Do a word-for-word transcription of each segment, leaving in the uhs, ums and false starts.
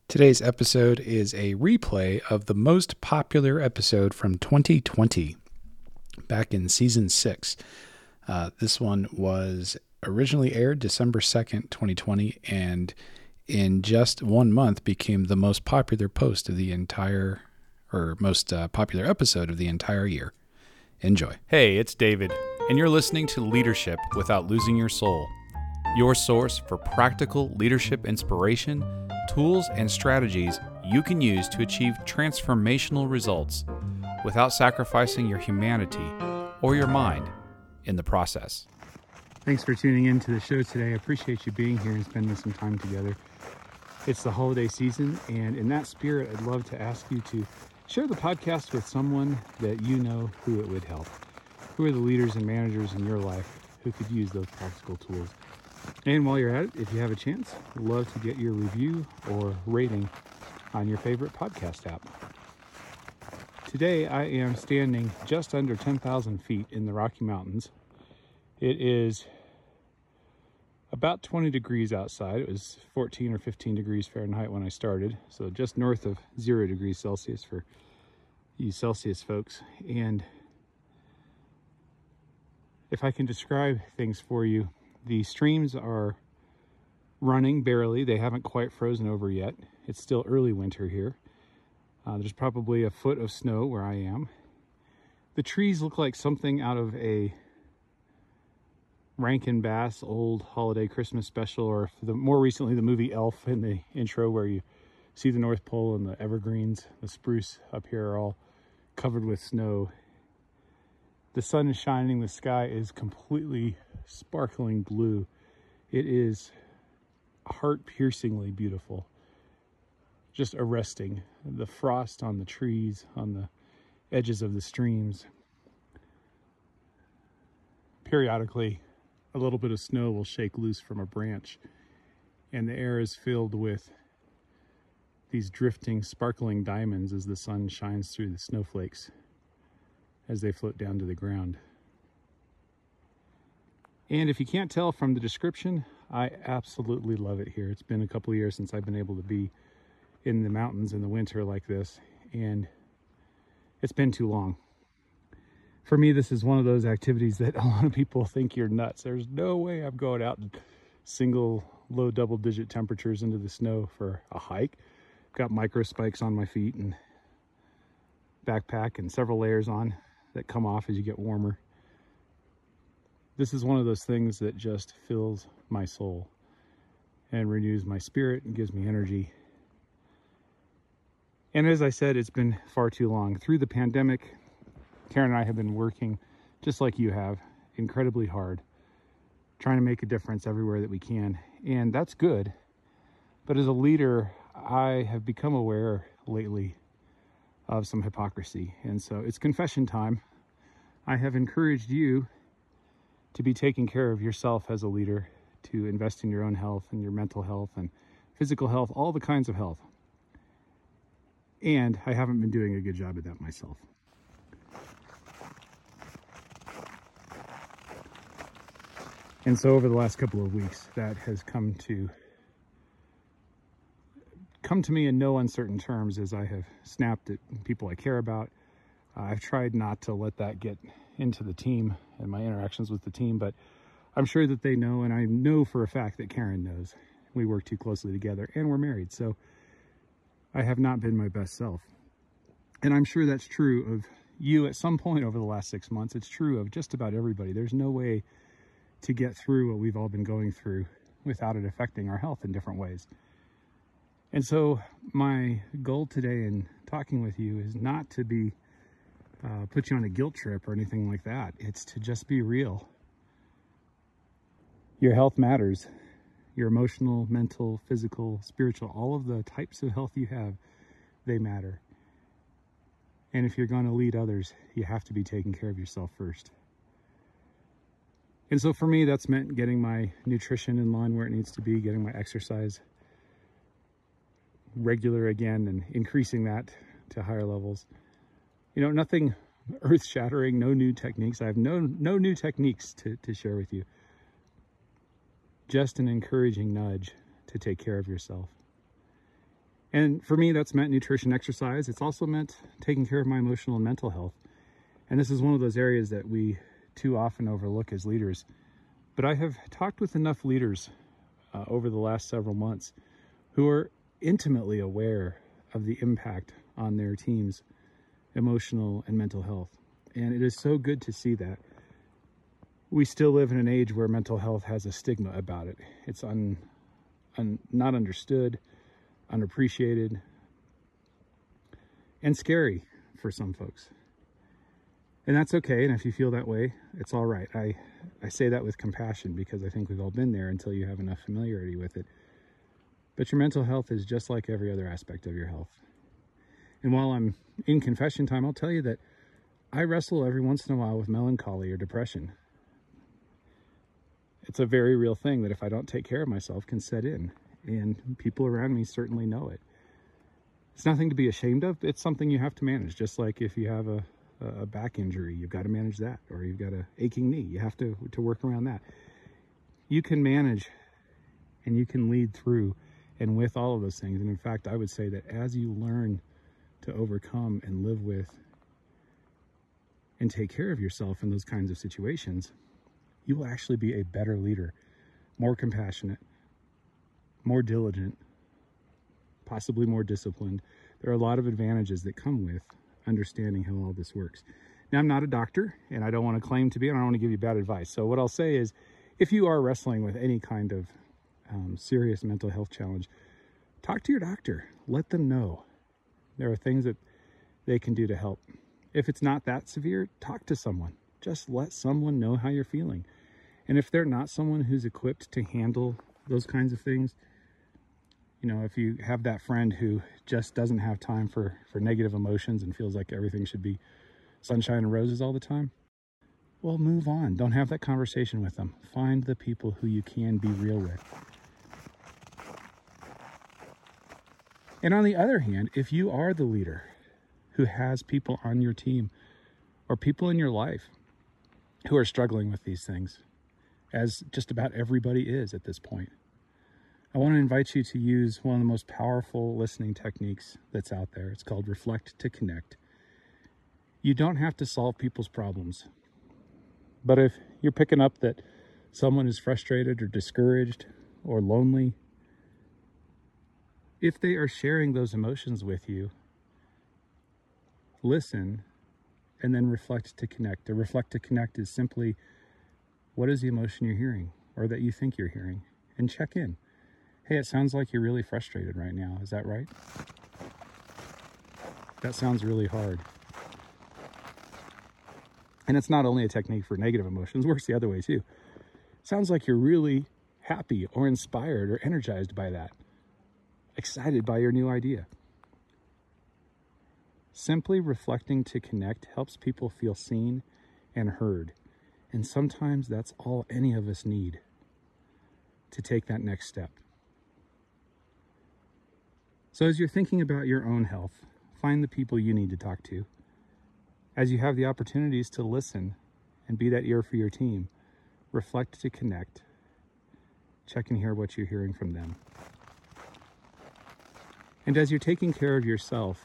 Today's episode is a replay of the most popular episode from twenty twenty, back in season six. Uh, this one was originally aired December second, twenty twenty, and in just one month became the most popular post of the entire, or most uh, popular episode of the entire year. Enjoy. Hey, it's David, and you're listening to Leadership Without Losing Your Soul, your source for practical leadership inspiration, tools, and strategies you can use to achieve transformational results without sacrificing your humanity or your mind in the process. Thanks for tuning in to the show today. I appreciate you being here and spending some time together. It's the holiday season, and in that spirit, I'd love to ask you to share the podcast with someone that you know who it would help. Who are the leaders and managers in your life who could use those practical tools? And while you're at it, if you have a chance, I'd love to get your review or rating on your favorite podcast app. Today, I am standing just under ten thousand feet in the Rocky Mountains. It is about twenty degrees outside. It was fourteen or fifteen degrees Fahrenheit when I started, so just north of zero degrees Celsius for you Celsius folks. And if I can describe things for you, the streams are running barely. They haven't quite frozen over yet. It's still early winter here. Uh, there's probably a foot of snow where I am. The trees look like something out of a Rankin Bass old holiday Christmas special, or the, more recently the movie Elf in the intro, where you see the North Pole and the evergreens. The spruce up here are all covered with snow. The sun is shining. The sky is completely sparkling blue. It is heart-piercingly beautiful. Just arresting. The frost on the trees, on the edges of the streams. Periodically, a little bit of snow will shake loose from a branch, and the air is filled with these drifting, sparkling diamonds as the sun shines through the snowflakes as they float down to the ground. And if you can't tell from the description, I absolutely love it here. It's been a couple of years since I've been able to be in the mountains in the winter like this, and it's been too long. For me, this is one of those activities that a lot of people think you're nuts. There's no way I'm going out in single low double digit temperatures into the snow for a hike. Got micro spikes on my feet and backpack and several layers on that come off as you get warmer. This is one of those things that just fills my soul and renews my spirit and gives me energy. And as I said, it's been far too long. Through the pandemic, Karen and I have been working, just like you have, incredibly hard, trying to make a difference everywhere that we can. And that's good. But as a leader, I have become aware lately of some hypocrisy. And so it's confession time. I have encouraged you to be taking care of yourself as a leader, to invest in your own health and your mental health and physical health, all the kinds of health. And I haven't been doing a good job at that myself. And so over the last couple of weeks, that has come to come to me in no uncertain terms as I have snapped at people I care about. Uh, I've tried not to let that get into the team and my interactions with the team, but I'm sure that they know, and I know for a fact that Karen knows. We work too closely together, and we're married, so I have not been my best self. And I'm sure that's true of you at some point over the last six months. It's true of just about everybody. There's no way to get through what we've all been going through without it affecting our health in different ways. And so my goal today in talking with you is not to be uh, put you on a guilt trip or anything like that. It's to just be real. Your health matters. Your emotional, mental, physical, spiritual, all of the types of health you have, they matter. And if you're going to lead others, you have to be taking care of yourself first. And so for me, that's meant getting my nutrition in line where it needs to be, getting my exercise regular again and increasing that to higher levels. You know, nothing earth-shattering, no new techniques. I have no no new techniques to, to share with you. Just an encouraging nudge to take care of yourself. And for me, that's meant nutrition, exercise. It's also meant taking care of my emotional and mental health. And this is one of those areas that we too often overlook as leaders. But I have talked with enough leaders uh, over the last several months who are intimately aware of the impact on their team's emotional and mental health. And it is so good to see that. We still live in an age where mental health has a stigma about it. It's un, un, not understood, unappreciated, and scary for some folks. And that's okay. And if you feel that way, it's all right. I, I say that with compassion because I think we've all been there until you have enough familiarity with it. But your mental health is just like every other aspect of your health. And while I'm in confession time, I'll tell you that I wrestle every once in a while with melancholy or depression. It's a very real thing that if I don't take care of myself can set in. And people around me certainly know it. It's nothing to be ashamed of. It's something you have to manage. Just like if you have a, a back injury, you've got to manage that. Or you've got a aching knee, you have to, to work around that. You can manage and you can lead through and with all of those things. And in fact, I would say that as you learn to overcome and live with and take care of yourself in those kinds of situations, you will actually be a better leader, more compassionate, more diligent, possibly more disciplined. There are a lot of advantages that come with understanding how all this works. Now, I'm not a doctor, and I don't want to claim to be, and I don't want to give you bad advice. So what I'll say is, if you are wrestling with any kind of um, serious mental health challenge, talk to your doctor. Let them know. There are things that they can do to help. If it's not that severe, talk to someone. Just let someone know how you're feeling. And if they're not someone who's equipped to handle those kinds of things, you know, if you have that friend who just doesn't have time for, for negative emotions and feels like everything should be sunshine and roses all the time, well, move on. Don't have that conversation with them. Find the people who you can be real with. And on the other hand, if you are the leader who has people on your team or people in your life who are struggling with these things, as just about everybody is at this point, I want to invite you to use one of the most powerful listening techniques that's out there. It's called Reflect to Connect. You don't have to solve people's problems. But if you're picking up that someone is frustrated or discouraged or lonely, if they are sharing those emotions with you, listen and then reflect to connect. To reflect to connect is simply, what is the emotion you're hearing or that you think you're hearing? And check in. Hey, it sounds like you're really frustrated right now. Is that right? That sounds really hard. And it's not only a technique for negative emotions, it works the other way too. Sounds like you're really happy or inspired or energized by that. Excited by your new idea. Simply reflecting to connect helps people feel seen and heard. And sometimes that's all any of us need to take that next step. So as you're thinking about your own health, find the people you need to talk to. As you have the opportunities to listen and be that ear for your team, reflect to connect. Check and hear what you're hearing from them. And as you're taking care of yourself,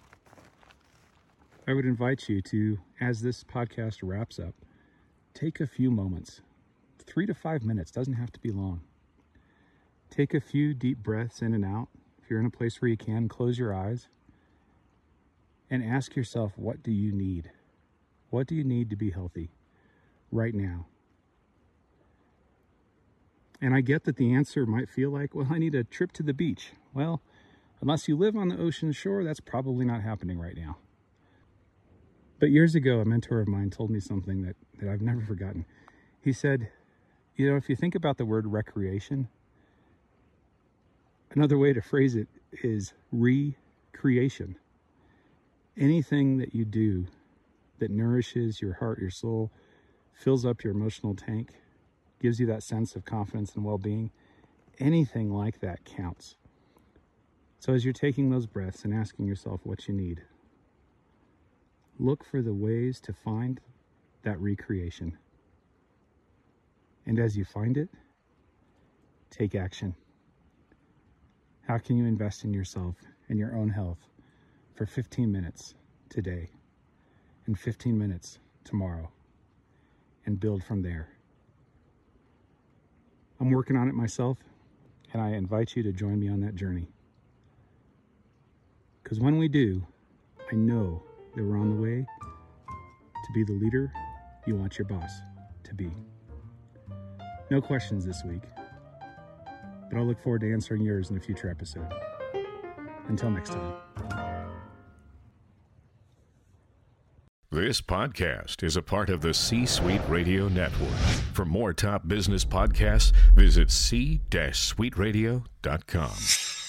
I would invite you to, as this podcast wraps up, take a few moments, three to five minutes, doesn't have to be long. Take a few deep breaths in and out. If you're in a place where you can, close your eyes and ask yourself, what do you need? What do you need to be healthy right now? And I get that the answer might feel like, well, I need a trip to the beach. Well, unless you live on the ocean shore, that's probably not happening right now. But years ago, a mentor of mine told me something that, that I've never forgotten. He said, you know, if you think about the word recreation, another way to phrase it is recreation. Anything that you do that nourishes your heart, your soul, fills up your emotional tank, gives you that sense of confidence and well-being, anything like that counts. So as you're taking those breaths and asking yourself what you need, look for the ways to find that recreation. And as you find it, take action. How can you invest in yourself and your own health for fifteen minutes today and fifteen minutes tomorrow and build from there. I'm working on it myself, and I invite you to join me on that journey. Because when we do, I know that we're on the way to be the leader you want your boss to be. No questions this week, but I'll look forward to answering yours in a future episode. Until next time. This podcast is a part of the C-Suite Radio Network. For more top business podcasts, visit c suite radio dot com.